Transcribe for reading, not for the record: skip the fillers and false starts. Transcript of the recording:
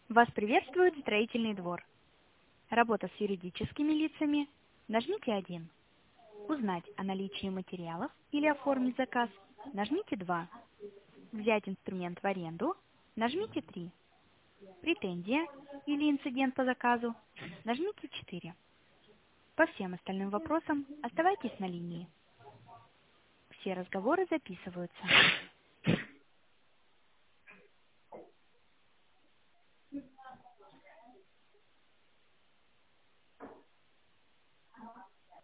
Вас приветствует строительный двор. Работа с юридическими лицами. Нажмите 1. Узнать о наличии материалов или оформить заказ. Нажмите 2. Взять инструмент в аренду. Нажмите 3. Претензия или инцидент по заказу. Нажмите 4. По всем остальным вопросам оставайтесь на линии. Все разговоры записываются.